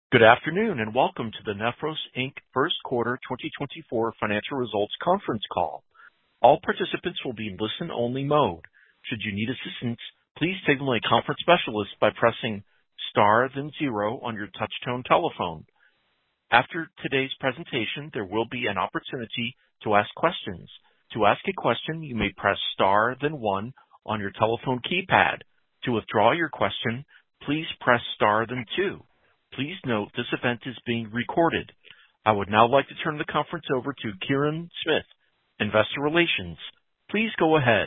Good afternoon, and welcome to the Nephros, Inc. First Quarter 2024 Financial Results Conference Call. All participants will be in listen-only mode. Should you need assistance, please signal a conference specialist by pressing star then zero on your touchtone telephone. After today's presentation, there will be an opportunity to ask questions. To ask a question, you may press star then one on your telephone keypad. To withdraw your question, please press star then two. Please note this event is being recorded. I would now like to turn the conference over to Kirin Smith, Investor Relations. Please go ahead.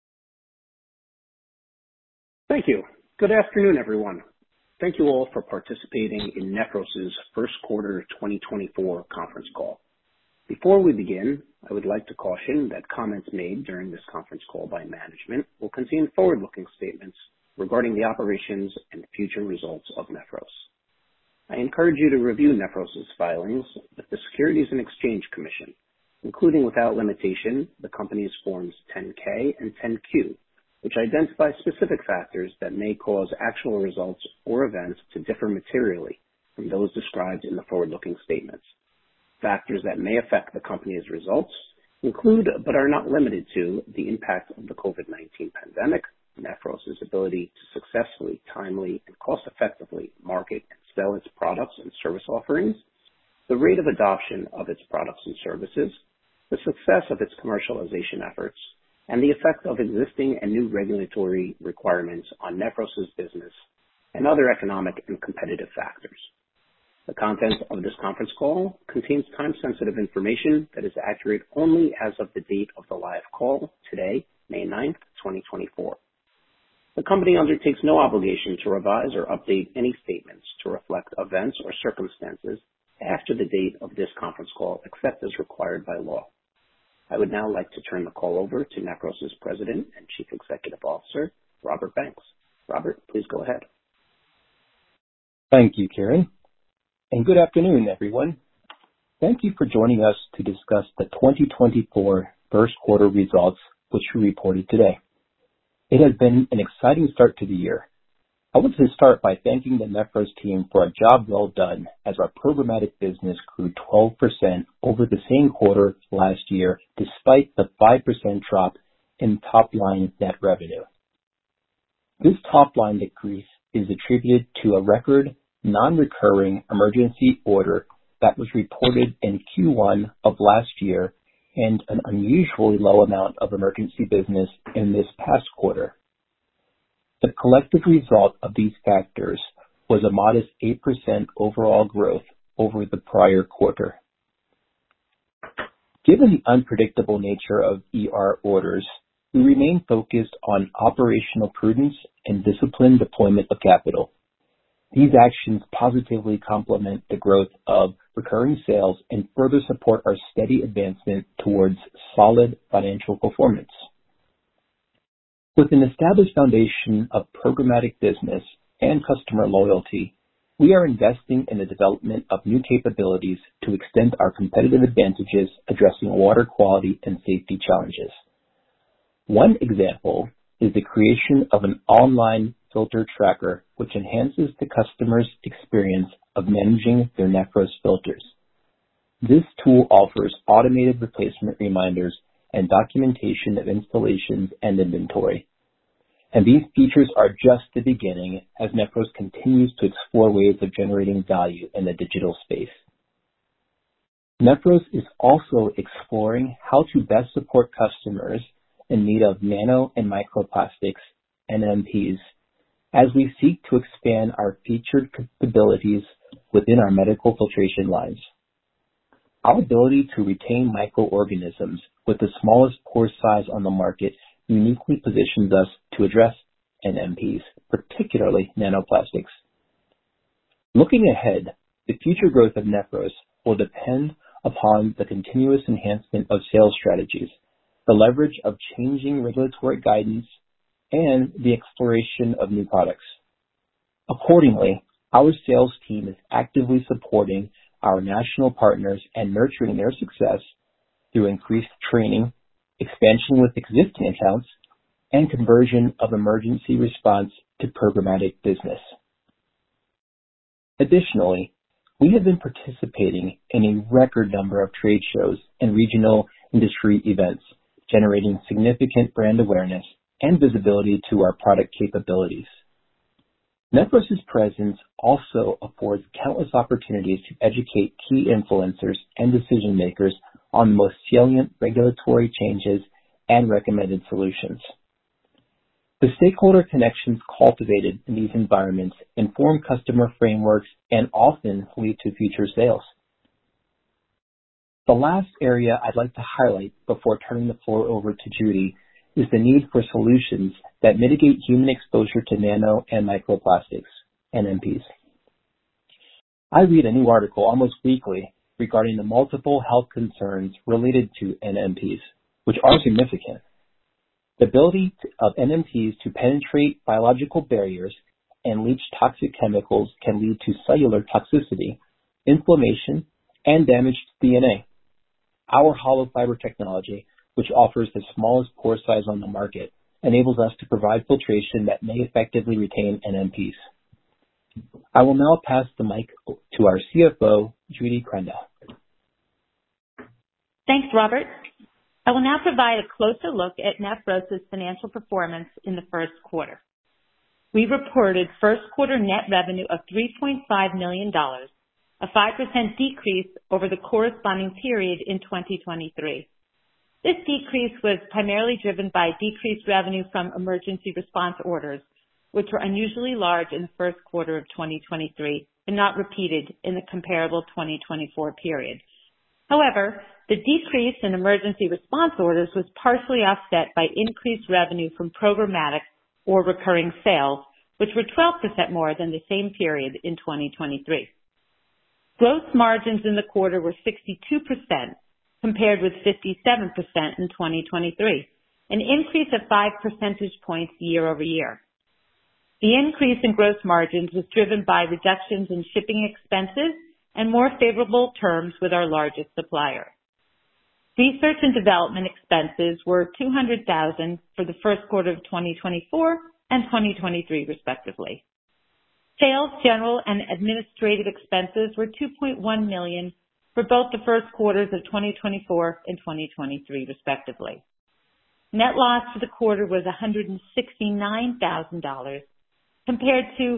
Thank you. Good afternoon, everyone. Thank you all for participating in Nephros's First Quarter 2024 conference call. Before we begin, I would like to caution that comments made during this conference call by management will contain forward-looking statements regarding the operations and future results of Nephros. I encourage you to review Nephros's filings with the Securities and Exchange Commission, including without limitation the company's Forms 10-K and 10-Q, which identify specific factors that may cause actual results or events to differ materially from those described in the forward-looking statements. Factors that may affect the company's results include, but are not limited to, the impact of the COVID-19 pandemic, Nephros's ability to successfully, timely, and cost-effectively market and sell its products and service offerings, the rate of adoption of its products and services, the success of its commercialization efforts, and the effect of existing and new regulatory requirements on Nephros's business and other economic and competitive factors. The content of this conference call contains time-sensitive information that is accurate only as of the date of the live call, today, May 9th, 2024. The company undertakes no obligation to revise or update any statements to reflect events or circumstances after the date of this conference call, except as required by law. I would now like to turn the call over to Nephros's President and Chief Executive Officer, Robert Banks. Robert, please go ahead. Thank you, Kirin, and good afternoon, everyone. Thank you for joining us to discuss the 2024 first quarter results, which we reported today. It has been an exciting start to the year. I want to start by thanking the Nephros team for a job well done as our programmatic business grew 12% over the same quarter last year, despite the 5% drop in top-line net revenue. This top-line decrease is attributed to a record non-recurring emergency order that was reported in Q1 of last year and an unusually low amount of emergency business in this past quarter. The collective result of these factors was a modest 8% overall growth over the prior quarter. Given the unpredictable nature of ER orders, we remain focused on operational prudence and disciplined deployment of capital. These actions positively complement the growth of recurring sales and further support our steady advancement towards solid financial performance. With an established foundation of programmatic business and customer loyalty, we are investing in the development of new capabilities to extend our competitive advantages addressing water quality and safety challenges. One example is the creation of an online filter tracker, which enhances the customer's experience of managing their Nephros filters. This tool offers automated replacement reminders and documentation of installations and inventory. And these features are just the beginning as Nephros continues to explore ways of generating value in the digital space. Nephros is also exploring how to best support customers in need of nano and microplastics, NMPs, as we seek to expand our featured capabilities within our medical filtration lines. Our ability to retain microorganisms with the smallest pore size on the market uniquely positions us to address NMPs, particularly nanoplastics. Looking ahead, the future growth of Nephros will depend upon the continuous enhancement of sales strategies, the leverage of changing regulatory guidance, and the exploration of new products. Accordingly, our sales team is actively supporting our national partners and nurturing their success through increased training, expansion with existing accounts, and conversion of emergency response to programmatic business. Additionally, We have been participating in a record number of trade shows and regional industry events, generating significant brand awareness and visibility to our product capabilities. Nephros' presence also affords countless opportunities to educate key influencers and decision makers on the most salient regulatory changes and recommended solutions. The stakeholder connections cultivated in these environments inform customer frameworks and often lead to future sales. The last area I'd like to highlight before turning the floor over to Judy is the need for solutions that mitigate human exposure to nano and microplastics, NMPs. I read a new article almost weekly regarding the multiple health concerns related to NMPs, which are significant. The ability of NMPs to penetrate biological barriers and leach toxic chemicals can lead to cellular toxicity, inflammation, and damage to DNA. Our hollow fiber technology, which offers the smallest pore size on the market, enables us to provide filtration that may effectively retain NMPs. I will now pass the mic to our CFO, Judy Krandel. Thanks, Robert. I will now provide a closer look at Nephros' financial performance in the first quarter. We reported first quarter net revenue of $3.5 million, a 5% decrease over the corresponding period in 2023. This decrease was primarily driven by decreased revenue from emergency response orders, which were unusually large in the first quarter of 2023 and not repeated in the comparable 2024 period. However, the decrease in emergency response orders was partially offset by increased revenue from programmatic or recurring sales, which were 12% more than the same period in 2023. Gross margins in the quarter were 62%, compared with 57% in 2023, an increase of 5 percentage points year over year. The increase in gross margins was driven by reductions in shipping expenses and more favorable terms with our largest supplier. Research and development expenses were $200,000 for the first quarter of 2024 and 2023, respectively. Sales, general, and administrative expenses were $2.1 million for both the first quarters of 2024 and 2023, respectively. Net loss for the quarter was $169,000 compared to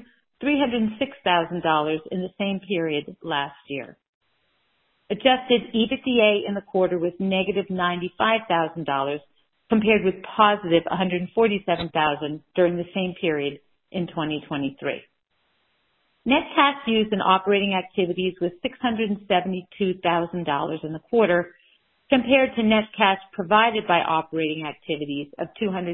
$306,000 in the same period last year. Adjusted EBITDA in the quarter was negative $95,000 compared with positive $147,000 during the same period in 2023. Net cash used in operating activities was $672,000 in the quarter compared to net cash provided by operating activities of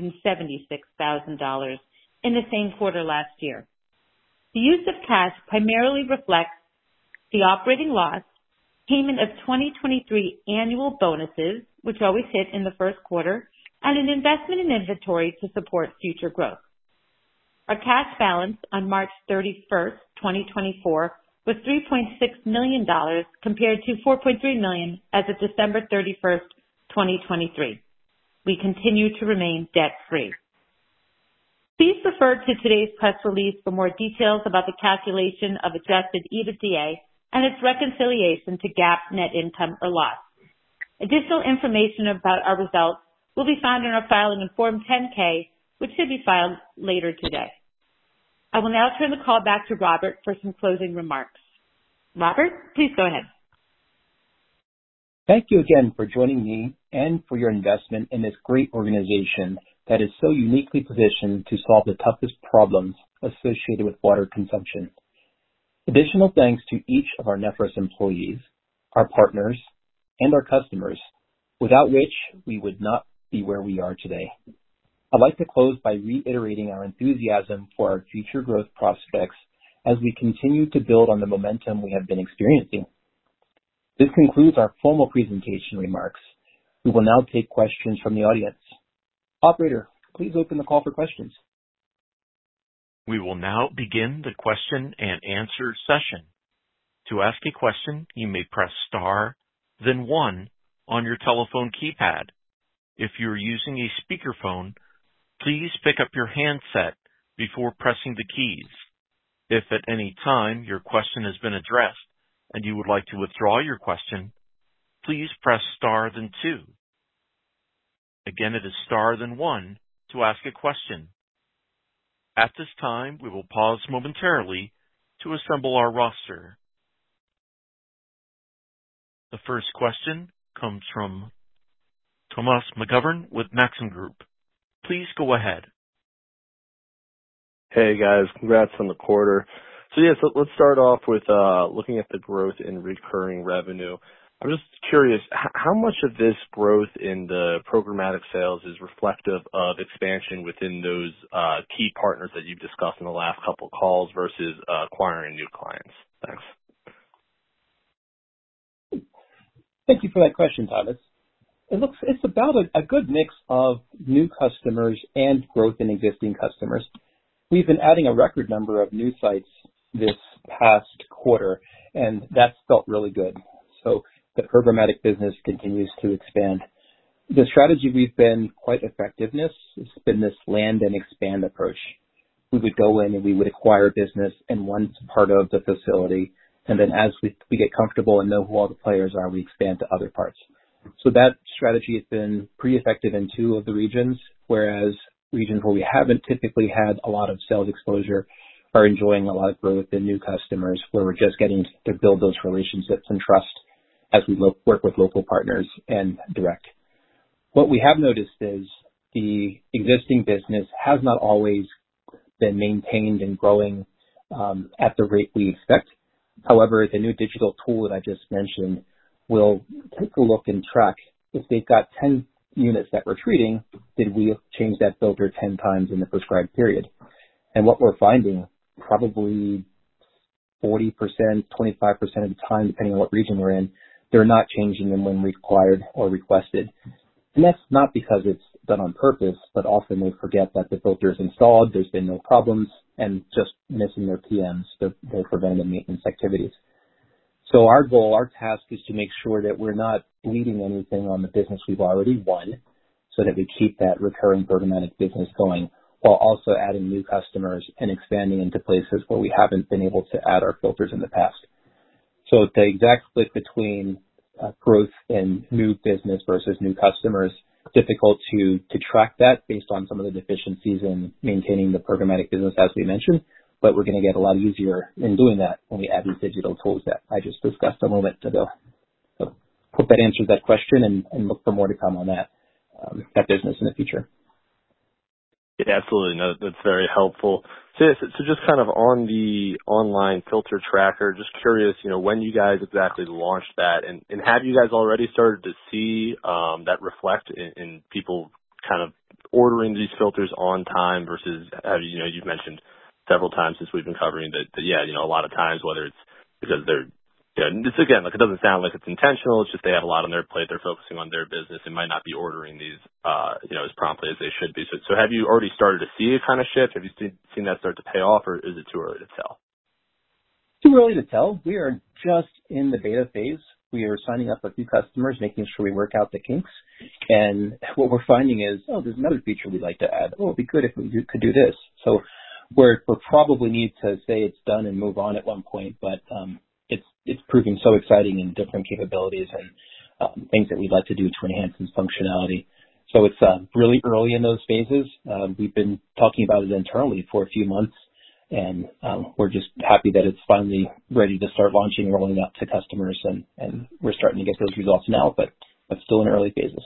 $276,000 in the same quarter last year. The use of cash primarily reflects the operating loss, payment of 2023 annual bonuses, which always hit in the first quarter, and an investment in inventory to support future growth. Our cash balance on March 31st, 2024 was $3.6 million compared to $4.3 million as of December 31st, 2023. We continue to remain debt-free. Please refer to today's press release for more details about the calculation of adjusted EBITDA and its reconciliation to GAAP net income or loss. Additional information about our results will be found in our filing in Form 10-K, which should be filed later today. I will now turn the call back to Robert for some closing remarks. Robert, please go ahead. Thank you again for joining me and for your investment in this great organization that is so uniquely positioned to solve the toughest problems associated with water consumption. Additional thanks to each of our Nephros employees, our partners, and our customers, without which we would not be where we are today. I'd like to close by reiterating our enthusiasm for our future growth prospects as we continue to build on the momentum we have been experiencing. This concludes our formal presentation remarks. We will now take questions from the audience. Operator, please open the call for questions. We will now begin the question and answer session. To ask a question, you may press star, then 1 on your telephone keypad. If you're using a speakerphone, please pick up your handset before pressing the keys. If at any time your question has been addressed and you would like to withdraw your question, please press star then 2. Again, it is star then 1 to ask a question. At this time, we will pause momentarily to assemble our roster. The first question comes from Thomas McGovern with Maxim Group. Please go ahead. Hey guys, congrats on the quarter. So let's start off with looking at the growth in recurring revenue. I'm just curious, how much of this growth in the programmatic sales is reflective of expansion within those key partners that you've discussed in the last couple of calls versus acquiring new clients? Thanks. Thank you for that question, Thomas. It's about a good mix of new customers and growth in existing customers. We've been adding a record number of new sites this past quarter, and that's felt really good. So the programmatic business continues to expand. The strategy we've been quite effective. It's been this land and expand approach. We would go in and we would acquire business in one part of the facility, and then as we get comfortable and know who all the players are, we expand to other parts. So that strategy has been pretty effective in 2 of the regions, whereas regions where we haven't typically had a lot of sales exposure are enjoying a lot of growth in new customers, where we're just getting to build those relationships and trust as we work with local partners and direct. What we have noticed is the existing business has not always been maintained and growing at the rate we expect. However, the new digital tool that I just mentioned will take a look and track if they've got 10 units that we're treating, did we change that filter 10 times in the prescribed period? And what we're finding, probably 40%, 25% of the time, depending on what region we're in, they're not changing them when required or requested. And that's not because it's done on purpose, but often they forget that the filter is installed, there's been no problems, and just missing their PMs, their preventive maintenance activities. So our goal, our task is to make sure that we're not bleeding anything on the business we've already won, so that we keep that recurring programmatic business going, while also adding new customers and expanding into places where we haven't been able to add our filters in the past. So the exact split between growth in new business versus new customers, difficult to track that based on some of the deficiencies in maintaining the programmatic business, as we mentioned, but we're going to get a lot easier in doing that when we add these digital tools that I just discussed a moment ago. So hope that answers that question, and look for more to come on that business in the future. Yeah, absolutely. No, that's very helpful. So just kind of on the online filter tracker, just curious, when you guys exactly launched that, and have you guys already started to see that reflect in people kind of ordering these filters on time versus, you've mentioned several times since we've been covering that a lot of times, whether it's because they're, it's again, like, it doesn't sound like it's intentional. It's just they have a lot on their plate. They're focusing on their business and might not be ordering these, as promptly as they should be. So have you already started to see a kind of shift? Have you seen that start to pay off, or is it too early to tell? Too early to tell. We are just in the beta phase. We are signing up a few customers, making sure we work out the kinks. And what we're finding is, there's another feature we'd like to add. It'd be good if we could do this. So we're probably need to say it's done and move on at one point, but it's proving so exciting in different capabilities and things that we'd like to do to enhance its functionality. So it's really early in those phases. We've been talking about it internally for a few months, and we're just happy that it's finally ready to start launching and rolling out to customers, and we're starting to get those results now, but still in early phases.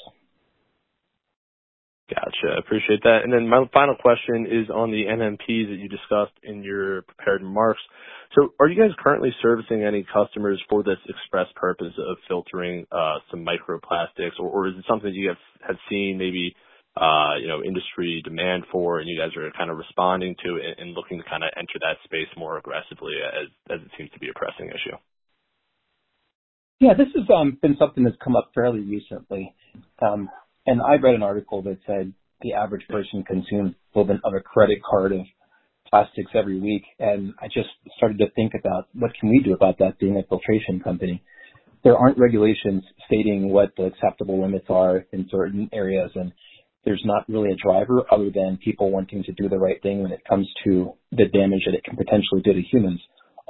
Gotcha. Appreciate that. And then my final question is on the NMPs that you discussed in your prepared remarks. So are you guys currently servicing any customers for this express purpose of filtering some microplastics, or is it something that you have seen maybe industry demand for, and you guys are kind of responding to and looking to kind of enter that space more aggressively as it seems to be a pressing issue? Yeah, this has been something that's come up fairly recently. And I read an article that said the average person consumes equivalent of a credit card of plastics every week. And I just started to think about what can we do about that being a filtration company. There aren't regulations stating what the acceptable limits are in certain areas. And there's not really a driver other than people wanting to do the right thing when it comes to the damage that it can potentially do to humans.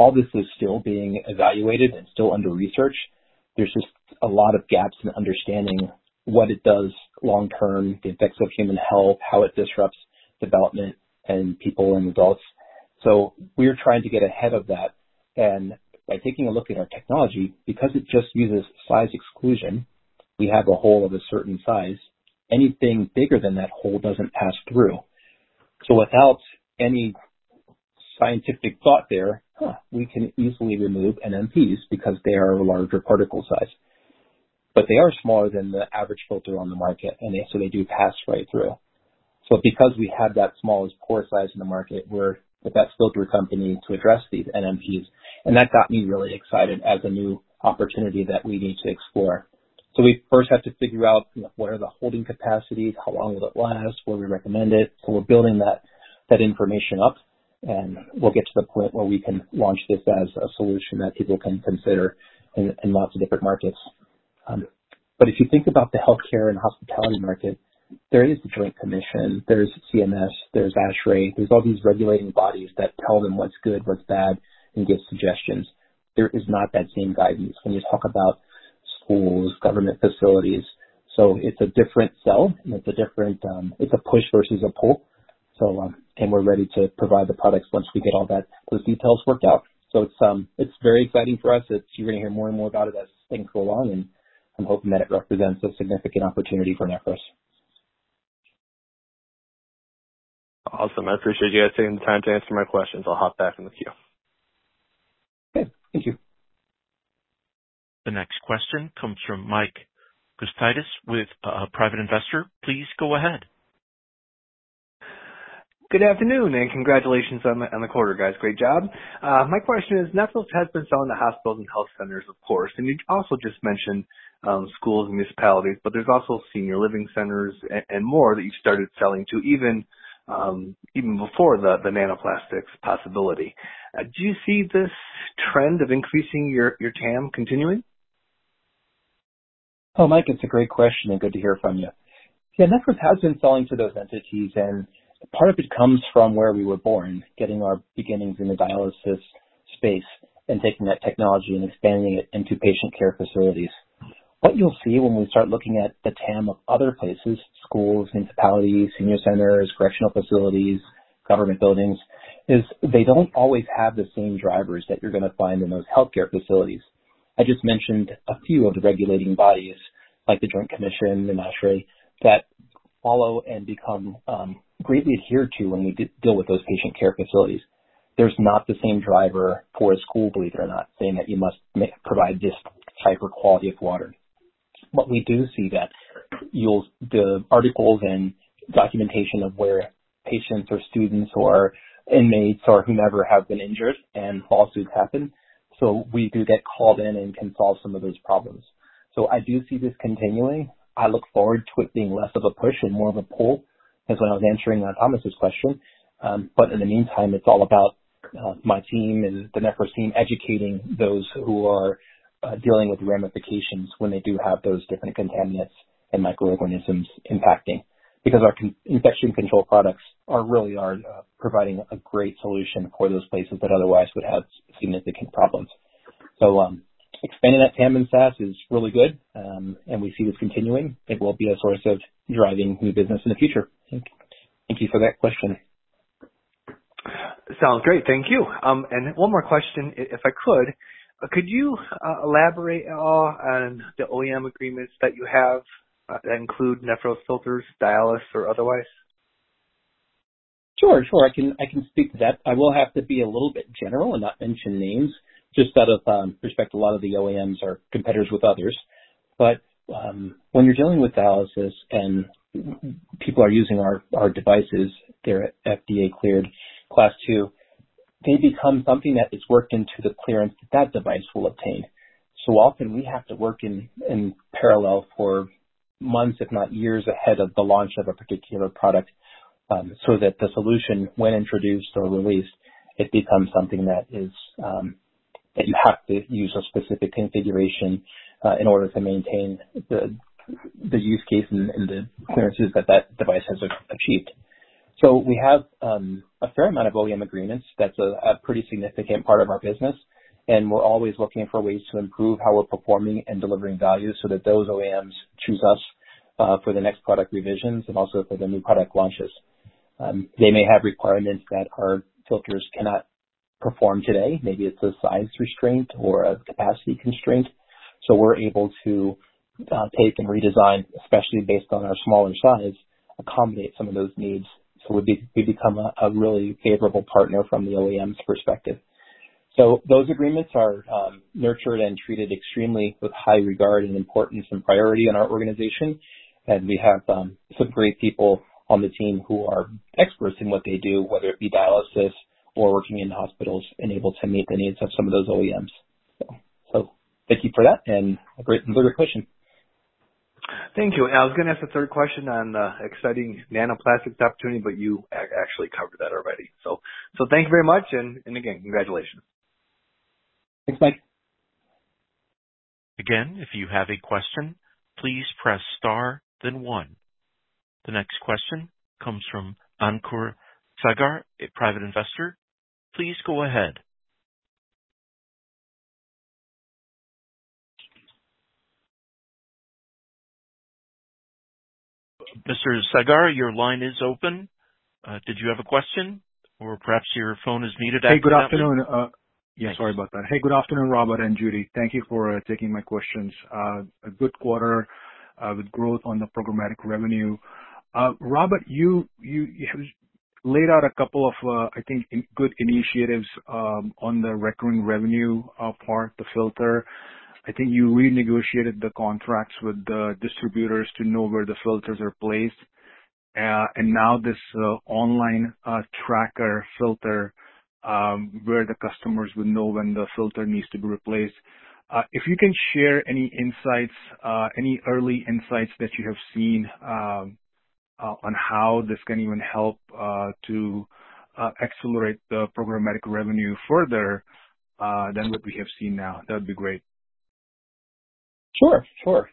all this is still being evaluated and still under research. There's just a lot of gaps in understanding what it does long term, the effects of human health, how it disrupts development in people and adults. So we're trying to get ahead of that. And by taking a look at our technology, because it just uses size exclusion, we have a hole of a certain size. Anything bigger than that hole doesn't pass through. So without any scientific thought there, we can easily remove NMPs because they are a larger particle size. But they are smaller than the average filter on the market, and so they do pass right through. So because we have that smallest pore size in the market, we're the best filter company to address these NMPs. And that got me really excited as a new opportunity that we need to explore. So we first have to figure out what are the holding capacities, how long will it last, where we recommend it. So we're building that information up, and we'll get to the point where we can launch this as a solution that people can consider in lots of different markets. But if you think about the healthcare and hospitality market, there is the Joint Commission, there's CMS, there's ASHRAE, there's all these regulating bodies that tell them what's good, what's bad, and give suggestions. There is not that same guidance when you talk about schools, government facilities. So it's a different sell, and it's a different, it's a push versus a pull. So, and we're ready to provide the products once we get all those details worked out. So it's very exciting for us. You're going to hear more and more about it as things go along, and I'm hoping that it represents a significant opportunity for Nephros. Awesome. I appreciate you guys taking the time to answer my questions. I'll hop back in the queue. Okay. Thank you. The next question comes from Mike Gustitis with a private investor. Please go ahead. Good afternoon, and congratulations on the quarter, guys. Great job. My question is, Nephros has been selling to hospitals and health centers, of course, and you also just mentioned schools and municipalities, but there's also senior living centers and more that you've started selling to, even before the nanoplastics possibility. Do you see this trend of increasing your TAM continuing? Oh, Mike, it's a great question and good to hear from you. Yeah, Nephros has been selling to those entities, and part of it comes from where we were born, getting our beginnings in the dialysis space and taking that technology and expanding it into patient care facilities. What you'll see when we start looking at the TAM of other places, schools, municipalities, senior centers, correctional facilities, government buildings, is they don't always have the same drivers that you're going to find in those healthcare facilities. I just mentioned a few of the regulating bodies, like the Joint Commission and ASHRAE, that follow and become greatly adhered to when we deal with those patient care facilities. There's not the same driver for a school, believe it or not, saying that you must provide this type or quality of water. But we do see that the articles and documentation of where patients or students or inmates or whomever have been injured and lawsuits happen. So we do get called in and can solve some of those problems. So I do see this continuing. I look forward to it being less of a push and more of a pull, as when I was answering Thomas's question. But in the meantime, it's all about my team and the Nephros team educating those who are dealing with ramifications when they do have those different contaminants and microorganisms impacting. Because our infection control products are providing a great solution for those places that otherwise would have significant problems. So expanding that TAM and SaaS is really good, and we see this continuing. It will be a source of driving new business in the future. Thank you for that question. Sounds great. Thank you. And one more question, if I could you elaborate on the OEM agreements that you have that include Nephros filters, dialysis, or otherwise? Sure. I can speak to that. I will have to be a little bit general and not mention names, just out of respect. A lot of the OEMs are competitors with others. But when you're dealing with dialysis and people are using our devices, they're FDA cleared Class 2, they become something that is worked into the clearance that device will obtain. So often we have to work in parallel for months, if not years, ahead of the launch of a particular product, so that the solution, when introduced or released, it becomes something that is that you have to use a specific configuration in order to maintain the use case and the clearances that device has achieved. So we have a fair amount of OEM agreements. That's a pretty significant part of our business. And we're always looking for ways to improve how we're performing and delivering value so that those OEMs choose us for the next product revisions and also for the new product launches. They may have requirements that our filters cannot perform today. Maybe it's a size restraint or a capacity constraint. So we're able to take and redesign, especially based on our smaller size, accommodate some of those needs. So we become a really favorable partner from the OEM's perspective. So those agreements are nurtured and treated extremely with high regard and importance and priority in our organization. And we have some great people on the team who are experts in what they do, whether it be dialysis or working in hospitals and able to meet the needs of some of those OEMs. So thank you for that, and a great question. Thank you. I was going to ask a third question on the exciting nanoplastics opportunity, but you actually covered that already. So thank you very much, and again, congratulations. Thanks, Mike. Again, if you have a question, please press star, then 1. The next question comes from Ankur Sagar, a private investor. Please go ahead. Mr. Sagar, your line is open. Did you have a question? Or perhaps your phone is muted. Hey, good afternoon. Sorry about that. Hey, good afternoon, Robert and Judy. Thank you for taking my questions. A good quarter with growth on the programmatic revenue. Robert, you have laid out a couple of, I think, good initiatives on the recurring revenue part, the filter. I think you renegotiated the contracts with the distributors to know where the filters are placed. And now this online tracker filter where the customers would know when the filter needs to be replaced. If you can share any insights, any early insights that you have seen on how this can even help to accelerate the programmatic revenue further than what we have seen now, that would be great. Sure.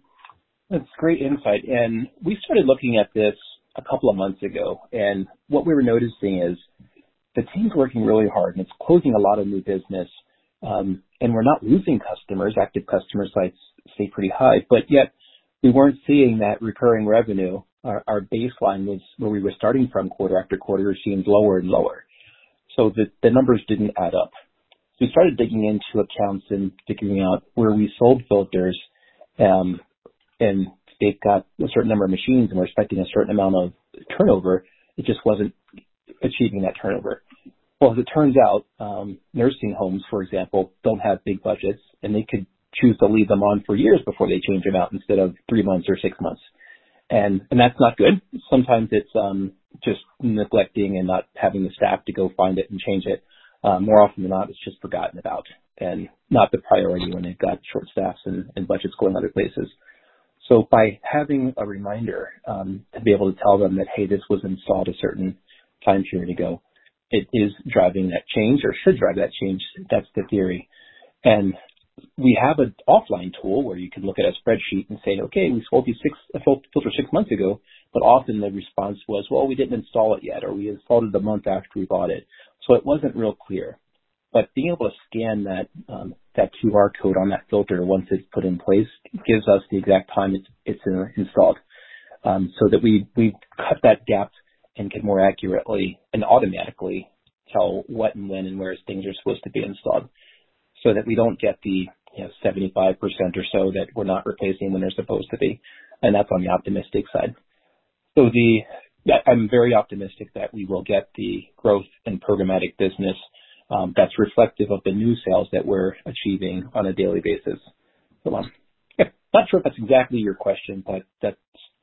That's great insight. And we started looking at this a couple of months ago. And what we were noticing is the team's working really hard and it's closing a lot of new business. And we're not losing customers. Active customer sites stay pretty high, but yet we weren't seeing that recurring revenue. Our baseline was where we were starting from quarter after quarter seemed lower and lower. So the numbers didn't add up. So we started digging into accounts and figuring out where we sold filters, and they've got a certain number of machines and we're expecting a certain amount of turnover. It just wasn't achieving that turnover. Well, as it turns out, nursing homes, for example, don't have big budgets and they could choose to leave them on for years before they change them out instead of 3 months or 6 months. And that's not good. Sometimes it's just neglecting and not having the staff to go find it and change it. More often than not, it's just forgotten about and not the priority when they've got short staffs and budgets going other places. So by having a reminder to be able to tell them that, hey, this was installed a certain time period ago, it is driving that change or should drive that change. That's the theory. And we have an offline tool where you can look at a spreadsheet and say, okay, we sold you a filter 6 months ago, but often the response was, well, we didn't install it yet, or we installed it the month after we bought it. So it wasn't real clear. But being able to scan that QR code on that filter once it's put in place gives us the exact time it's installed, so that we cut that gap and can more accurately and automatically tell what and when and where things are supposed to be installed, so that we don't get the 75% or so that we're not replacing when they're supposed to be. And that's on the optimistic side. So I'm very optimistic that we will get the growth in programmatic business that's reflective of the new sales that we're achieving on a daily basis. So, not sure if that's exactly your question, but that's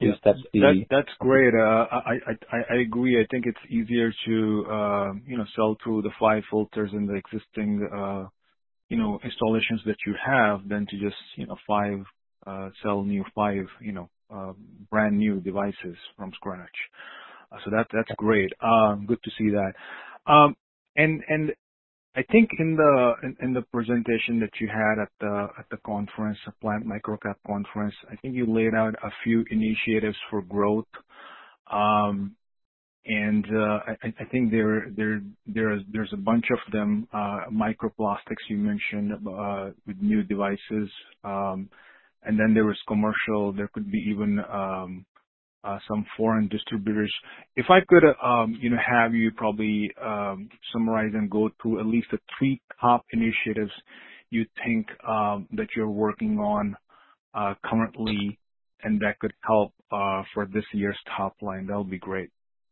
great. I agree. I think it's easier to sell through the 5 filters in the existing installations that you have than to just sell new 5 brand new devices from scratch. So that's great. Good to see that. And I think in the presentation that you had at the conference, the Plant Microcap conference, I think you laid out a few initiatives for growth. and I think there's a bunch of them, microplastics you mentioned, with new devices, and then there was commercial. There could be even some foreign distributors. If I could, have you probably summarize and go through at least the three top initiatives you think that you're working on currently, and that could help for this year's top line, that would be great.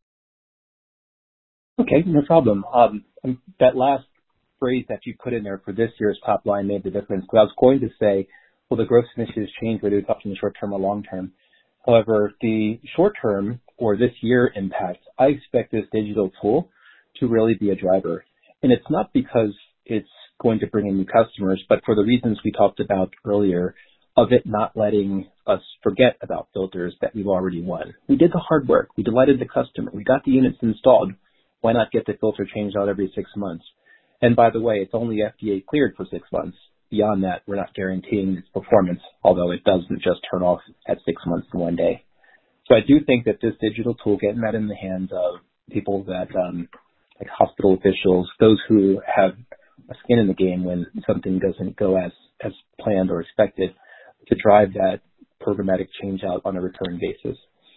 Okay, no problem. That last phrase that you put in there for this year's top line made the difference. Because I was going to say, well, the growth initiatives change whether it's up in the short term or long term. However, the short term or this year impact, I expect this digital tool to really be a driver. And it's not because it's going to bring in new customers, but for the reasons we talked about earlier, of it not letting us forget about filters that we've already won. We did the hard work. We delighted the customer. We got the units installed. Why not get the filter changed out every 6 months? And by the way, it's only FDA cleared for 6 months. Beyond that, we're not guaranteeing its performance, although it doesn't just turn off at 6 months in one day. So I do think that this digital tool, getting that in the hands of people that, like hospital officials, those who have a skin in the game when something doesn't go as planned or expected, to drive that programmatic change out on a recurring basis.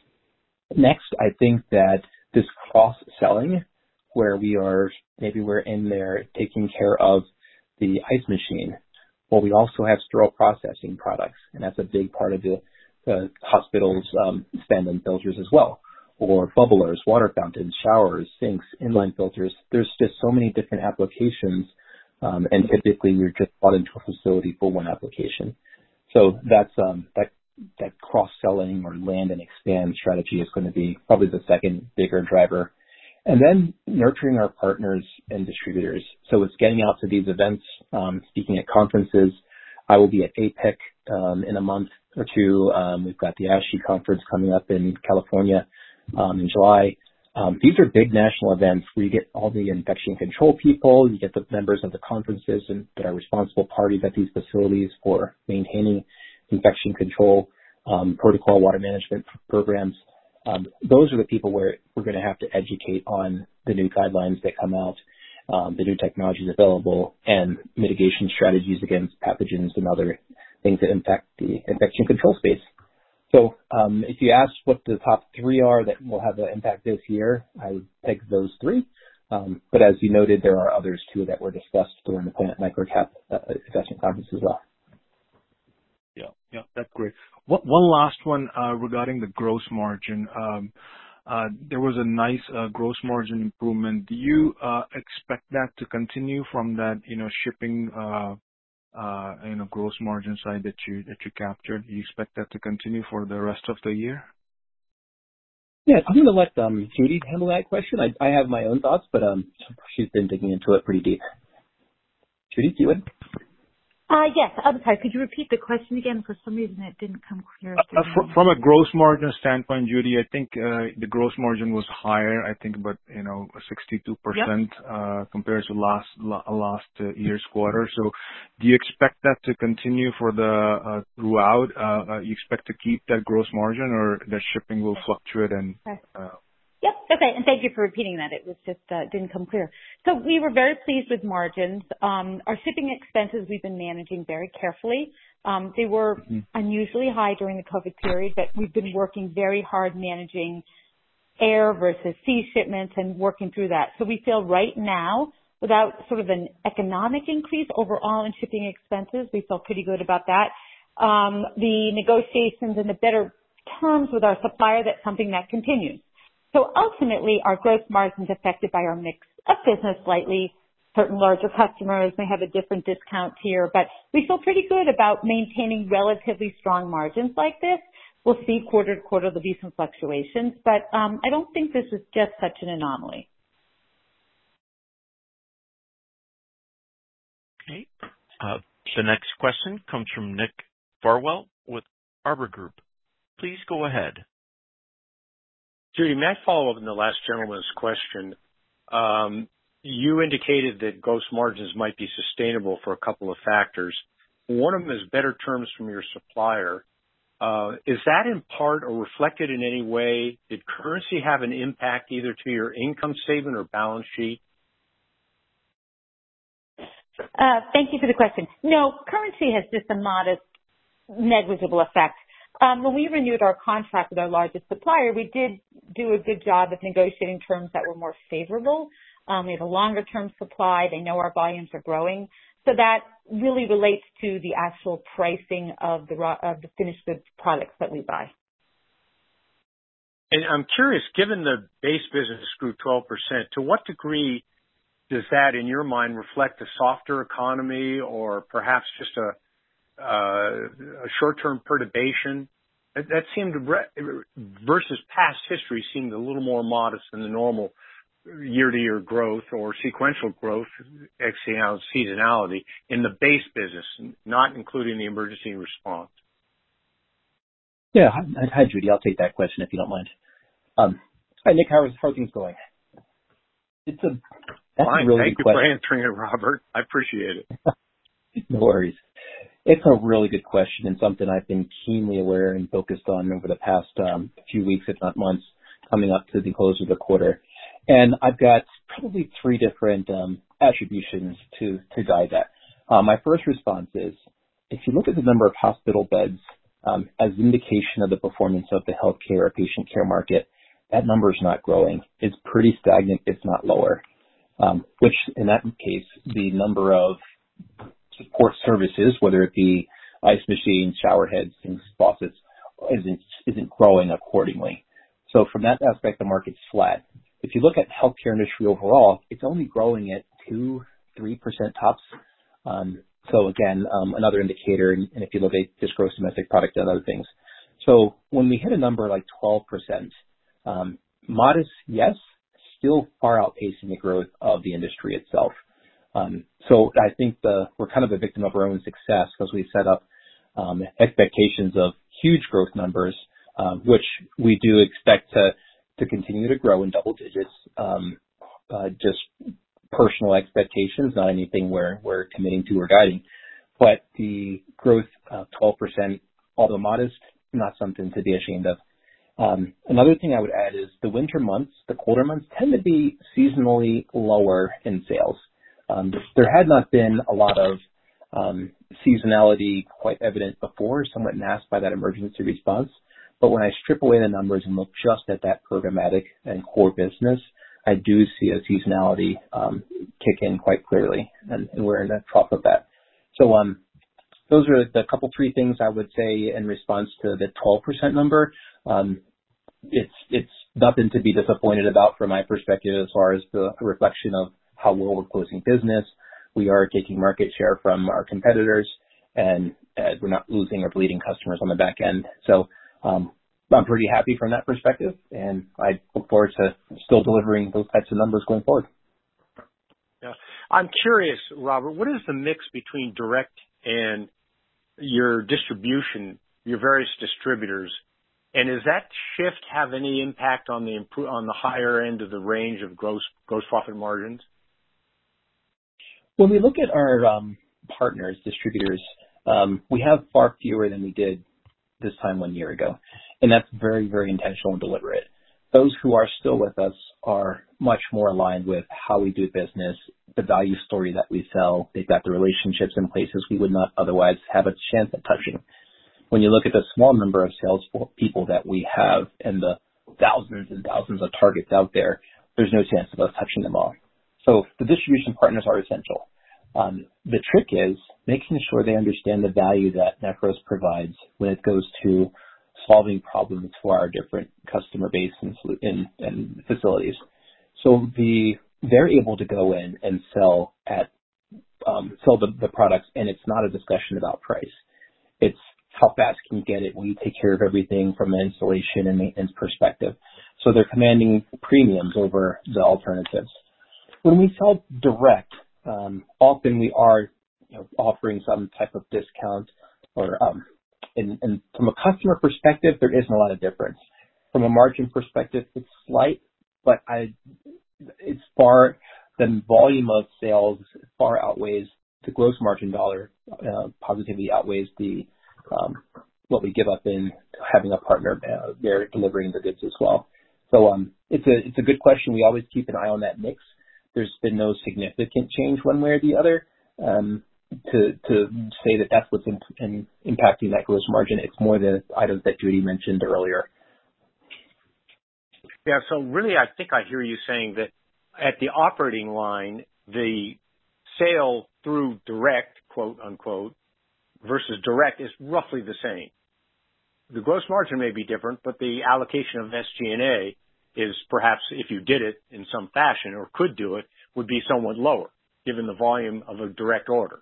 Next, I think that this cross-selling, where we're in there taking care of the ice machine. Well, we also have sterile processing products, and that's a big part of the hospital's spend on filters as well. Or bubblers, water fountains, showers, sinks, inline filters. There's just so many different applications, and typically you're just brought into a facility for one application. So that's that cross-selling or land and expand strategy is going to be probably the second bigger driver. And then nurturing our partners and distributors. So it's getting out to these events, speaking at conferences. I will be at APEC in a month or two. We've got the ASHI conference coming up in California in July. These are big national events where you get all the infection control people, you get the members of the conferences and that are responsible parties at these facilities for maintaining infection control, protocol, water management programs. Those are the people where we're going to have to educate on the new guidelines that come out, the new technologies available, and mitigation strategies against pathogens and other things that impact the infection control space. So if you ask what the top three are that will have an impact this year, I would pick those three. But as you noted, there are others too that were discussed during the Planet Microcap investment conference as well. Yeah, that's great. One last one regarding the gross margin. There was a nice gross margin improvement. Do you expect that to continue from that, shipping, gross margin side that you captured? Do you expect that to continue for the rest of the year? Yeah, I'm going to let Judy handle that question. I have my own thoughts, but she's been digging into it pretty deep. Judy, do you would? Yes. I'm sorry. Could you repeat the question again? For some reason, it didn't come clear. From a gross margin standpoint, Judy, I think the gross margin was higher. I think about 62% compared to last year's quarter. So, do you expect that to continue for the throughout? You expect to keep that gross margin, or that shipping will fluctuate and? Yep. Okay. And thank you for repeating that. It was just didn't come clear. So we were very pleased with margins. Our shipping expenses we've been managing very carefully. They were unusually high during the COVID period, but we've been working very hard managing air versus sea shipments and working through that. So we feel right now, without sort of an economic increase overall in shipping expenses, we feel pretty good about that. The negotiations and the better terms with our supplier, that's something that continues. So ultimately, our gross margin is affected by our mix of business slightly. Certain larger customers may have a different discount tier, but we feel pretty good about maintaining relatively strong margins like this. We'll see quarter to quarter there'll be some fluctuations, but I don't think this is just such an anomaly. Okay. The next question comes from Nick Farwell with Arbor Group. Please go ahead. Judy, may I follow up on the last gentleman's question? You indicated that gross margins might be sustainable for a couple of factors. One of them is better terms from your supplier. Is that in part or reflected in any way? Did currency have an impact either to your income statement or balance sheet? Thank you for the question. No, currency has just a modest, negligible effect. When we renewed our contract with our largest supplier, we did do a good job of negotiating terms that were more favorable. We have a longer-term supply. They know our volumes are growing. So that really relates to the actual pricing of the finished goods products that we buy. And I'm curious, given the base business grew 12%, to what degree does that, in your mind, reflect a softer economy or perhaps just a short-term perturbation? That seemed, versus past history, seemed a little more modest than the normal year-to-year growth or sequential growth, seasonality in the base business, not including the emergency response. Yeah. Hi, Judy. I'll take that question if you don't mind. Hi, Nick. How are things going? That's Fine. a really Thank good you question. for answering it, Robert. I appreciate it. No worries. It's a really good question and something I've been keenly aware and focused on over the past few weeks, if not months, coming up to the close of the quarter. And I've got probably three different attributions to guide that. My first response is, if you look at the number of hospital beds as an indication of the performance of the healthcare or patient care market, that number is not growing. It's pretty stagnant. It's not lower, which in that case, the number of support services, whether it be ice machines, shower heads, and faucets, isn't growing accordingly. So from that aspect, the market's flat. If you look at healthcare industry overall, it's only growing at 2-3% tops. So again, another indicator, and if you look at just gross domestic product and other things. So when we hit a number like 12%, modest, yes, still far outpacing the growth of the industry itself. So I think we're kind of a victim of our own success because we set up expectations of huge growth numbers, which we do expect to continue to grow in double digits. Just personal expectations, not anything we're committing to or guiding. But the growth of 12%, although modest, not something to be ashamed of. Another thing I would add is the winter months, the colder months, tend to be seasonally lower in sales. There had not been a lot of seasonality quite evident before, somewhat masked by that emergency response. But when I strip away the numbers and look just at that programmatic and core business, I do see a seasonality kick in quite clearly, and we're in the trough of that. So those are the three things I would say in response to the 12% number. It's nothing to be disappointed about from my perspective as far as the reflection of how well we're closing business. We are taking market share from our competitors, and we're not losing or bleeding customers on the back end. So I'm pretty happy from that perspective, and I look forward to still delivering those types of numbers going forward. Yeah. I'm curious, Robert, what is the mix between direct and your distribution, your various distributors? And does that shift have any impact on the higher end of the range of gross profit margins? When we look at our partners, distributors, we have far fewer than we did this time 1 year ago. And that's very, very intentional and deliberate. Those who are still with us are much more aligned with how we do business, the value story that we sell. They've got the relationships in places we would not otherwise have a chance at touching. When you look at the small number of sales people that we have and the thousands and thousands of targets out there, there's no chance of us touching them all. So the distribution partners are essential. The trick is making sure they understand the value that Nephros provides when it goes to solving problems for our different customer base and facilities. So they're able to go in and sell the products, and it's not a discussion about price. It's how fast can you get it when you take care of everything from an installation and maintenance perspective. So they're commanding premiums over the alternatives. When we sell direct, often we are offering some type of discount, or and from a customer perspective, there isn't a lot of difference. From a margin perspective, it's slight, but it's far, the volume of sales far outweighs the gross margin dollar, positively outweighs the what we give up in having a partner there delivering the goods as well. So it's a good question. We always keep an eye on that mix. There's been no significant change one way or the other. To say that that's what's impacting that gross margin, it's more the items that Judy mentioned earlier. Yeah, so really I think I hear you saying that at the operating line, the sale through direct, quote unquote, versus direct is roughly the same. The gross margin may be different, but the allocation of SG&A is perhaps, if you did it in some fashion or could do it, would be somewhat lower given the volume of a direct order.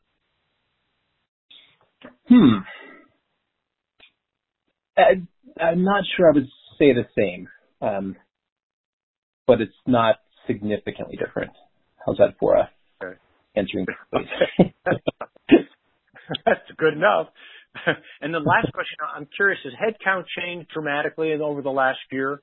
I'm not sure I would say the same, but it's not significantly different. How's that for answering? That's good enough. And the last question, I'm curious, has headcount changed dramatically over the last year?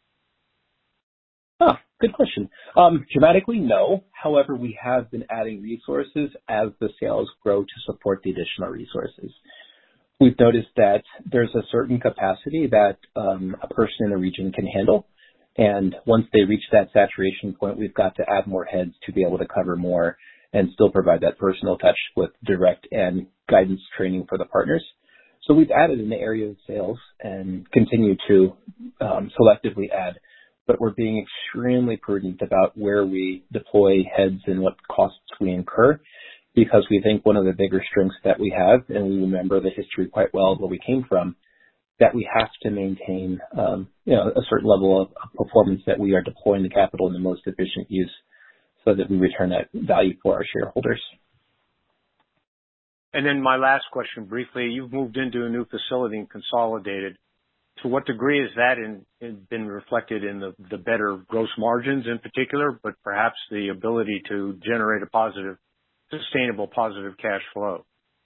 Oh, good question. Dramatically, no. However, we have been adding resources as the sales grow to support the additional resources. We've noticed that there's a certain capacity that a person in the region can handle. And once they reach that saturation point, we've got to add more heads to be able to cover more and still provide that personal touch with direct and guidance training for the partners. So we've added in the area of sales and continue to selectively add, but we're being extremely prudent about where we deploy heads and what costs we incur, because we think one of the bigger strengths that we have, and we remember the history quite well of where we came from, that we have to maintain a certain level of performance that we are deploying the capital in the most efficient use so that we return that value for our shareholders. And then my last question briefly, you've moved into a new facility and consolidated. To what degree has that been reflected in the better gross margins in particular, but perhaps the ability to generate a sustainable positive cash flow?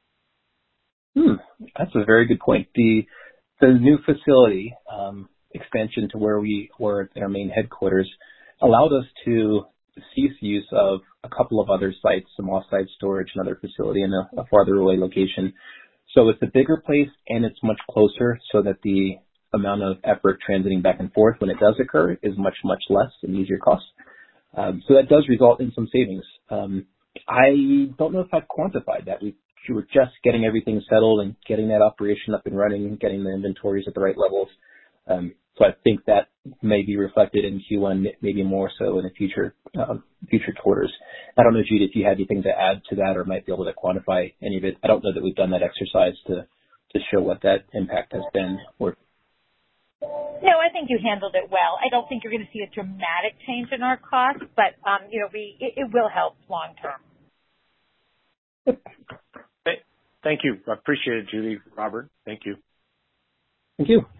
That's a very good point. The new facility expansion to where we were at our main headquarters allowed us to cease use of a couple of other sites, some off-site storage, another facility in a farther away location. So it's a bigger place and it's much closer so that the amount of effort transiting back and forth when it does occur is much, much less and easier cost. So that does result in some savings. I don't know if I've quantified that. We were just getting everything settled and getting that operation up and running and getting the inventories at the right levels. So I think that may be reflected in Q1, maybe more so in the future quarters. I don't know, Judy, if you had anything to add to that or might be able to quantify any of it. I don't know that we've done that exercise to show what that impact has been. No, I think you handled it well. I don't think you're going to see a dramatic change in our costs, but it will help long term. Thank you. I appreciate it, Judy, Robert. Thank you. Thank you.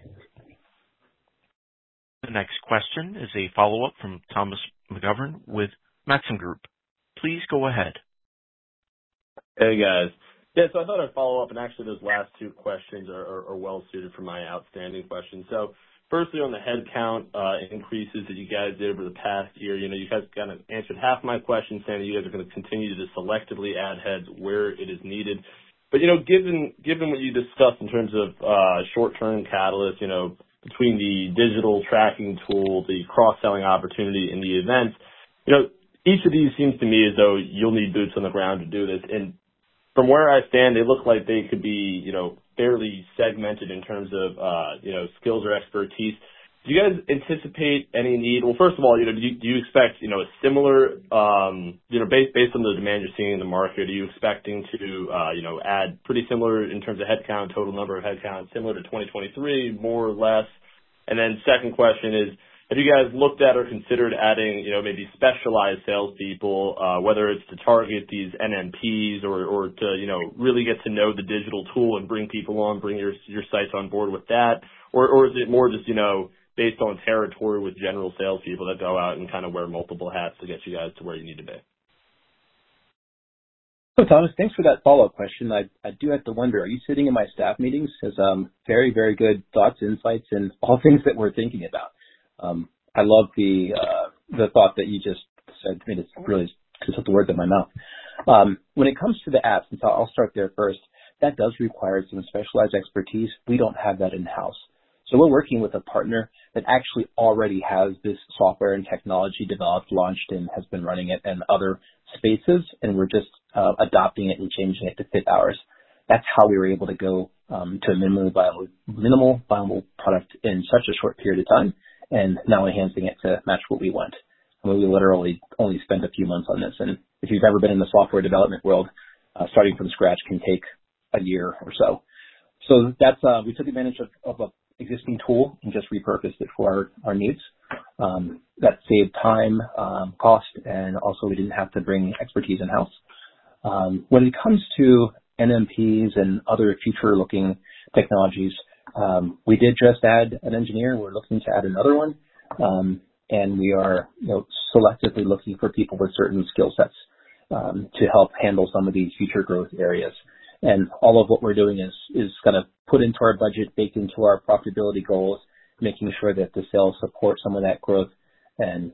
The next question is a follow-up from Thomas McGovern with Maxim Group. Please go ahead. Hey, guys. Yeah, so I thought I'd follow up, and actually those last two questions are well suited for my outstanding questions. So firstly, on the headcount increases that you guys did over the past year, you guys kind of answered half my question saying that you guys are going to continue to selectively add heads where it is needed. But, given what you discussed in terms of short-term catalysts, between the digital tracking tool, the cross-selling opportunity, and the events, each of these seems to me as though you'll need boots on the ground to do this. And from where I stand, they look like they could be, fairly segmented in terms of, skills or expertise. Do you guys anticipate any need? Well, first of all, do you expect, a similar, based on the demand you're seeing in the market, are you expecting to, add pretty similar in terms of headcount, total number of headcount, similar to 2023, more or less? And then second question is, have you guys looked at or considered adding, maybe specialized salespeople, whether it's to target these NMPs or to, really get to know the digital tool and bring people on, bring your sites on board with that? Or is it more just, based on territory with general salespeople that go out and kind of wear multiple hats to get you guys to where you need to be? So, Thomas, thanks for that follow-up question. I do have to wonder, are you sitting in my staff meetings? Because very, very good thoughts, insights, and all things that we're thinking about. I love the thought that you just said. I mean, it's really just took the words out of my mouth. When it comes to the apps, and so I'll start there first, that does require some specialized expertise. We don't have that in-house. So we're working with a partner that actually already has this software and technology developed, launched, and has been running it in other spaces, and we're just adopting it and changing it to fit ours. That's how we were able to go to a minimal viable product in such a short period of time, and now enhancing it to match what we want. I mean, we literally only spent a few months on this, and if you've ever been in the software development world, starting from scratch can take a year or so. So that's we took advantage of a existing tool and just repurposed it for our needs. That saved time, cost, and also we didn't have to bring expertise in-house. When it comes to NMPs and other future-looking technologies, we did just add an engineer. We're looking to add another one, and we are selectively looking for people with certain skill sets to help handle some of these future growth areas. And all of what we're doing is kind of put into our budget, baked into our profitability goals, making sure that the sales support some of that growth and,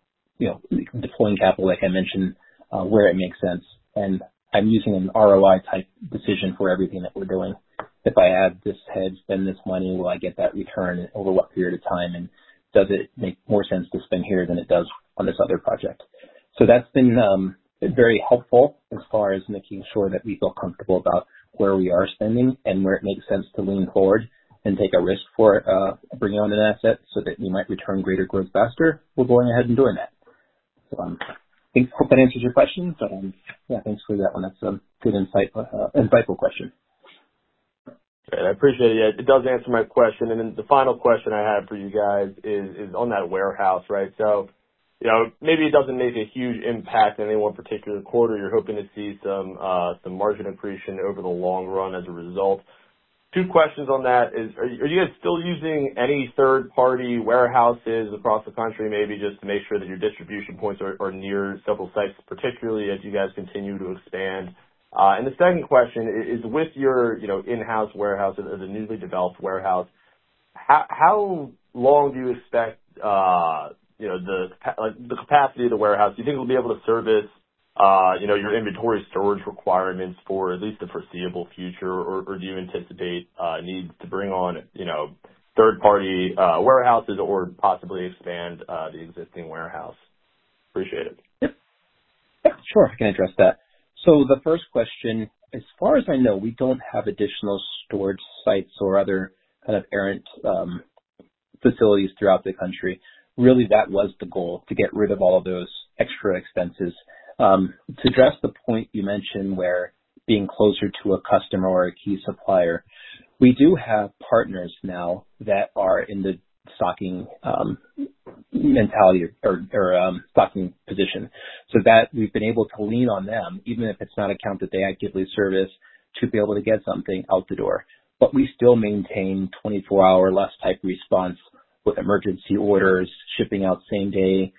deploying capital, like I mentioned, where it makes sense. And I'm using an ROI type decision for everything that we're doing. If I add this head, spend this money, will I get that return over what period of time? And does it make more sense to spend here than it does on this other project? So that's been very helpful as far as making sure that we feel comfortable about where we are spending and where it makes sense to lean forward and take a risk for bringing on an asset so that we might return greater growth faster. We're going ahead and doing that. So I hope that answers your question. But thanks for that one. That's a good insightful question. Great. I appreciate it. It does answer my question. And then the final question I have for you guys is on that warehouse, right? So, maybe it doesn't make a huge impact in any one particular quarter. You're hoping to see some margin accretion over the long run as a result. Two questions on that is, are you guys still using any third-party warehouses across the country, maybe just to make sure that your distribution points are near several sites, particularly as you guys continue to expand? And the second question is with your, in-house warehouse, or the newly developed warehouse, how long do you expect, the capacity of the warehouse? Do you think it'll be able to service, your inventory storage requirements for at least the foreseeable future, or do you anticipate needs to bring on, third-party warehouses or possibly expand the existing warehouse? Appreciate it. Yep, sure, I can address that. So the first question, as far as I know, we don't have additional storage sites or other kind of errant facilities throughout the country. Really, that was the goal, to get rid of all of those extra expenses. To address the point you mentioned where being closer to a customer or a key supplier, we do have partners now that are in the stocking mentality or stocking position, so that we've been able to lean on them, even if it's not an account that they actively service, to be able to get something out the door. But we still maintain 24-hour less type response with emergency orders, shipping out same day.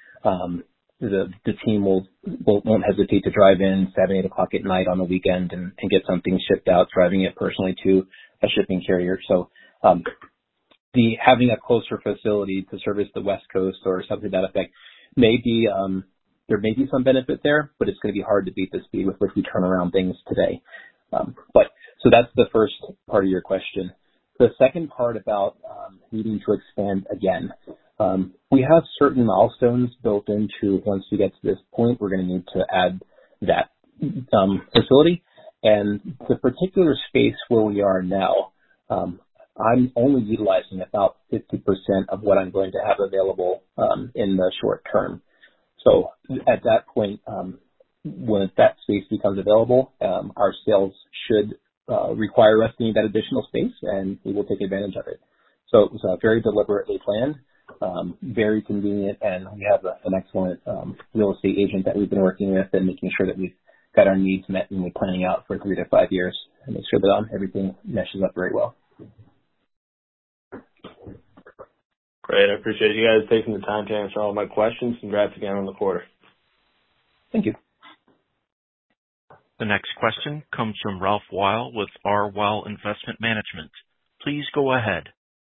The team won't hesitate to drive in 7, 8 o'clock at night on the weekend and get something shipped out, driving it personally to a shipping carrier. So having a closer facility to service the West Coast or something to that effect there may be some benefit there, but it's going to be hard to beat the speed with which we turn around things today. So that's the first part of your question. The second part about needing to expand again, we have certain milestones built into once we get to this point, we're going to need to add that facility. And the particular space where we are now, I'm only utilizing about 50% of what I'm going to have available in the short term. So at that point, when that space becomes available, our sales should require us to need that additional space, and we will take advantage of it. So it was very deliberately planned, very convenient, and we have an excellent real estate agent that we've been working with and making sure that we've got our needs met and we're planning out for 3 to 5 years and make sure that everything meshes up very well. Great. I appreciate you guys taking the time to answer all my questions. Congrats again on the quarter. Thank you. The next question comes from Ralph Weil with R. Weil Investment Management. Please go ahead.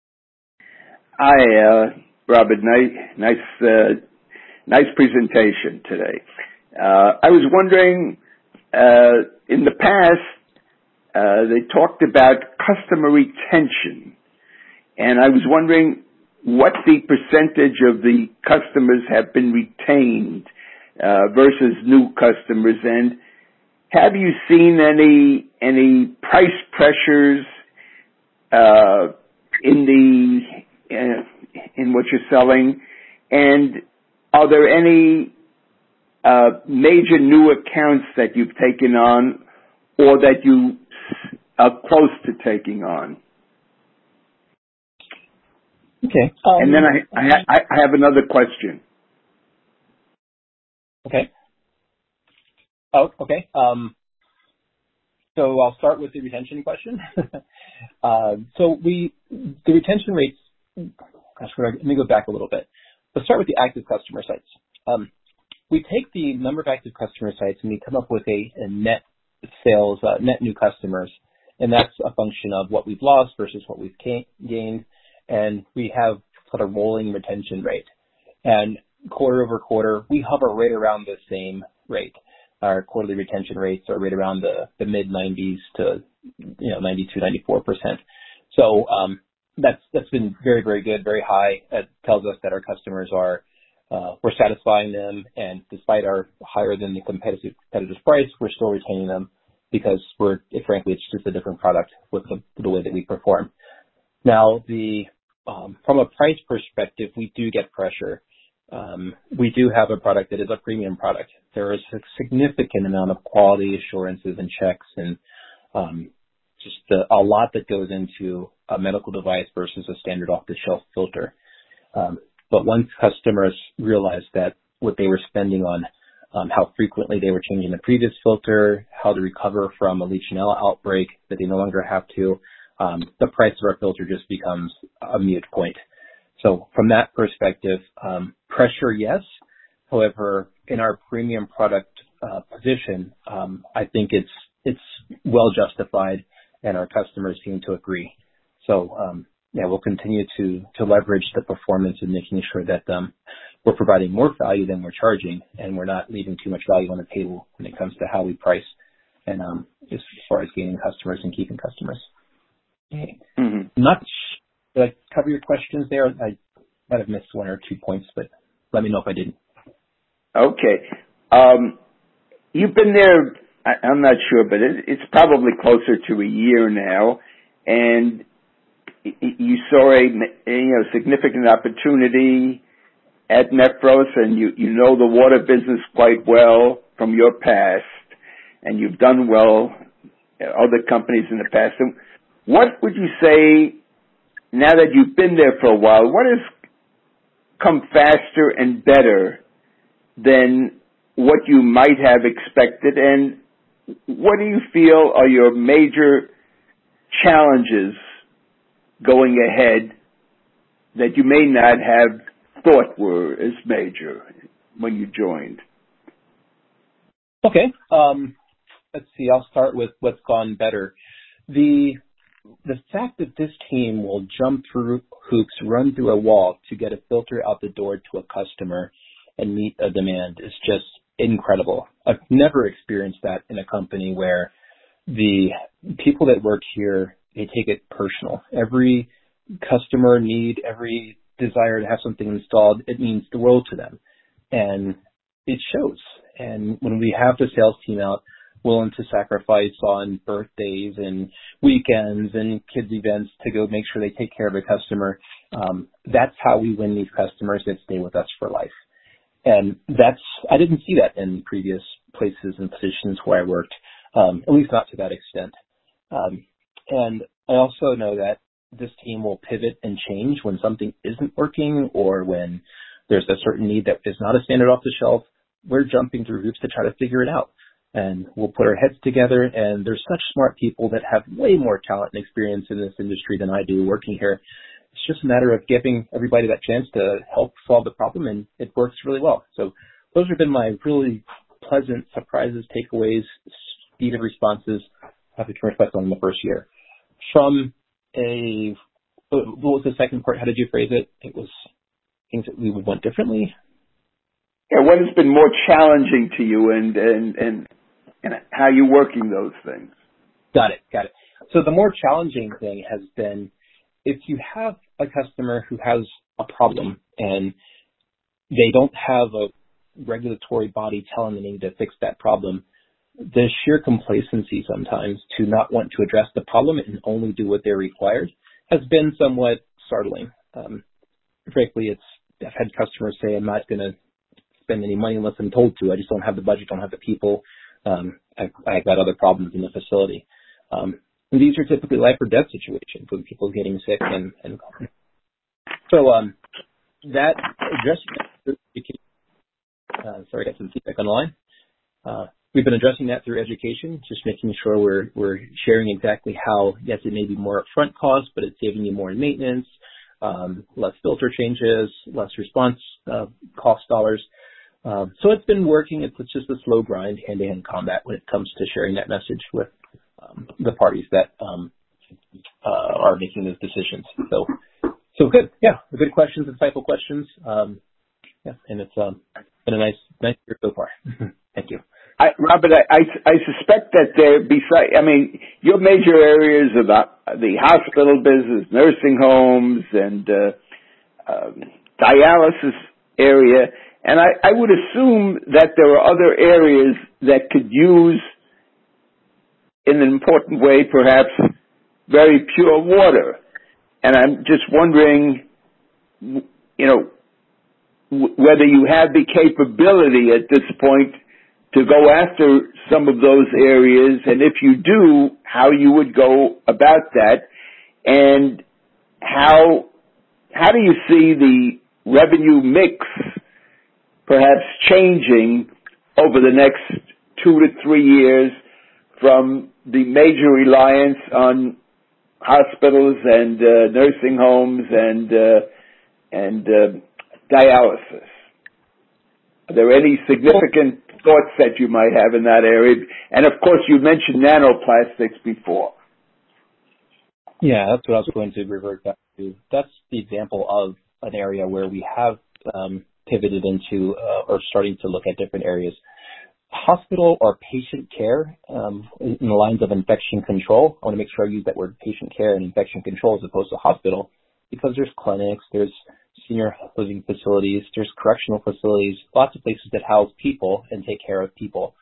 Hi, Robert. Nice presentation today. I was wondering, in the past, they talked about customer retention. And I was wondering what the percentage of the customers have been retained versus new customers, and have you seen any price pressures in what you're selling? And are there any major new accounts that you've taken on or that you are close to taking on? Okay. And then I have another question. Okay. Oh, okay. So I'll start with the retention question. The retention rates, let me go back a little bit. Let's start with the active customer sites. We take the number of active customer sites and we come up with a net sales, net new customers, and that's a function of what we've lost versus what we've gained, and we have sort of rolling retention rate. And quarter over quarter, we hover right around the same rate. Our quarterly retention rates are right around the mid 90s to 92, 94%. So that's been very, very good, very high. It tells us that our customers we're satisfying them, and despite our higher than the competitive price, we're still retaining them because frankly, it's just a different product with the way that we perform. Now, from a price perspective, we do get pressure. We do have a product that is a premium product. There is a significant amount of quality assurances and checks and just a lot that goes into a medical device versus a standard off-the-shelf filter. But once customers realized that what they were spending on, how frequently they were changing the previous filter, how to recover from a Legionella outbreak, that they no longer have to, the price of our filter just becomes a moot point. So from that perspective, pressure, yes. However, in our premium product position, I think it's well justified, and our customers seem to agree. So we'll continue to leverage the performance and making sure that we're providing more value than we're charging, and we're not leaving too much value on the table when it comes to how we price and as far as gaining customers and keeping customers. Mm-hmm. Did I cover your questions there? I might have missed one or 2 points, but let me know if I didn't. Okay. You've been there, I'm not sure, but it's probably closer to a year now, and you saw a significant opportunity at Nephros, and you know the water business quite well from your past, and you've done well at other companies in the past. So what would you say, now that you've been there for a while, what has come faster and better than what you might have expected, and what do you feel are your major challenges going ahead that you may not have thought were as major when you joined? Okay. Let's see. I'll start with what's gone better. The fact that this team will jump through hoops, run through a wall to get a filter out the door to a customer and meet a demand is just incredible. I've never experienced that in a company where the people that work here, they take it personal. Every customer need, every desire to have something installed, it means the world to them. And it shows. And when we have the sales team out willing to sacrifice on birthdays and weekends and kids events to go make sure they take care of a customer, that's how we win these customers that stay with us for life. And I didn't see that in previous places and positions where I worked, at least not to that extent. And I also know that this team will pivot and change when something isn't working or when there's a certain need that is not a standard off the shelf. We're jumping through hoops to try to figure it out. And we'll put our heads together, and there's such smart people that have way more talent and experience in this industry than I do working here. It's just a matter of giving everybody that chance to help solve the problem, and it works really well. So those have been my really pleasant surprises, takeaways, speed of responses I can reflect on in the first year. From what was the second part? How did you phrase it? It was things that we would want differently? Yeah, what has been more challenging to you and how you're working those things? Got it. So the more challenging thing has been if you have a customer who has a problem and they don't have a regulatory body telling them they need to fix that problem, the sheer complacency sometimes to not want to address the problem and only do what they're required has been somewhat startling. Frankly, I've had customers say, I'm not going to spend any money unless I'm told to. I just don't have the budget, don't have the people. I've got other problems in the facility. And these are typically life or death situations with people getting sick and so that addressing sorry, I got some feedback on the line. We've been addressing that through education, just making sure we're sharing exactly how, yes, it may be more upfront cost, but it's saving you more in maintenance, less filter changes, less response cost dollars. So it's been working. It's just a slow grind, hand-to-hand combat when it comes to sharing that message with the parties that are making those decisions. So good. Yeah, good questions, insightful questions. Yeah, and it's been a nice year so far. Thank you. Robert, I suspect that your major areas are the hospital business, nursing homes, and dialysis area, and I would assume that there are other areas that could use, in an important way, perhaps, very pure water. And I'm just wondering, whether you have the capability at this point to go after some of those areas, and if you do, how you would go about that, and how do you see the revenue mix perhaps changing over the next 2 to 3 years from the major reliance on hospitals and nursing homes and dialysis? Are there any significant thoughts that you might have in that area? And of course, you mentioned nanoplastics before. Yeah, that's what I was going to revert back to. That's the example of an area where we have pivoted into or starting to look at different areas. Hospital or patient care in the lines of infection control. I want to make sure I use that word patient care and infection control as opposed to hospital, because there's clinics, there's senior living facilities, there's correctional facilities, lots of places that house people and take care of people.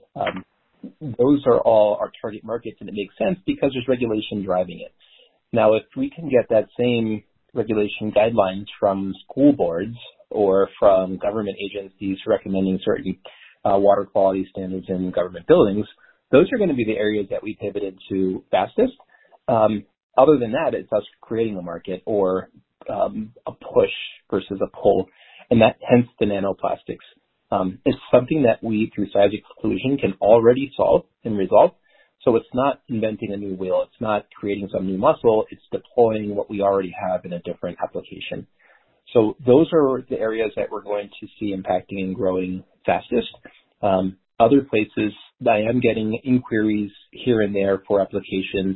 Those are all our target markets, and it makes sense because there's regulation driving it. Now, if we can get that same regulation guidelines from school boards or from government agencies recommending certain water quality standards in government buildings, those are going to be the areas that we pivot into fastest. Other than that, it's us creating a market or a push versus a pull, and that hence the nanoplastics. It's something that we, through size exclusion, can already solve and resolve. So it's not inventing a new wheel. It's not creating some new muscle. It's deploying what we already have in a different application. So those are the areas that we're going to see impacting and growing fastest. Other places, I am getting inquiries here and there for applications.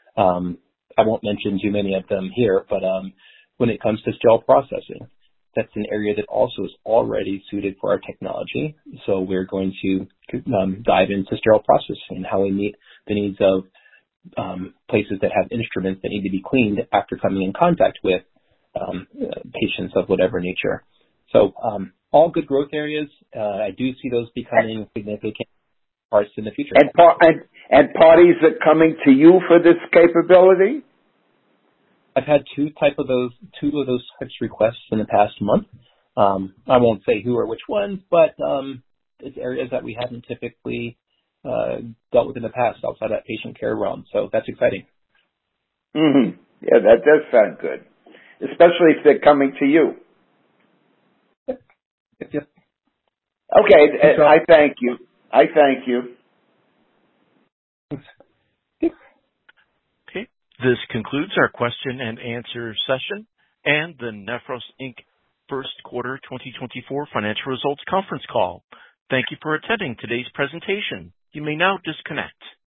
I won't mention too many of them here, but when it comes to sterile processing, that's an area that also is already suited for our technology. So we're going to dive into sterile processing and how we meet the needs of places that have instruments that need to be cleaned after coming in contact with patients of whatever nature. So all good growth areas. I do see those becoming significant parts in the future. And parties are coming to you for this capability? I've had two of those types of requests in the past month. I won't say who or which ones, but it's areas that we haven't typically dealt with in the past outside that patient care realm. So that's exciting. Mm-hmm. Yeah, that does sound good, especially if they're coming to you. Yep. Okay, I thank you. Thanks. Okay. This concludes our question and answer session and the Nephros Inc. First Quarter 2024 Financial Results Conference Call. Thank you for attending today's presentation. You may now disconnect.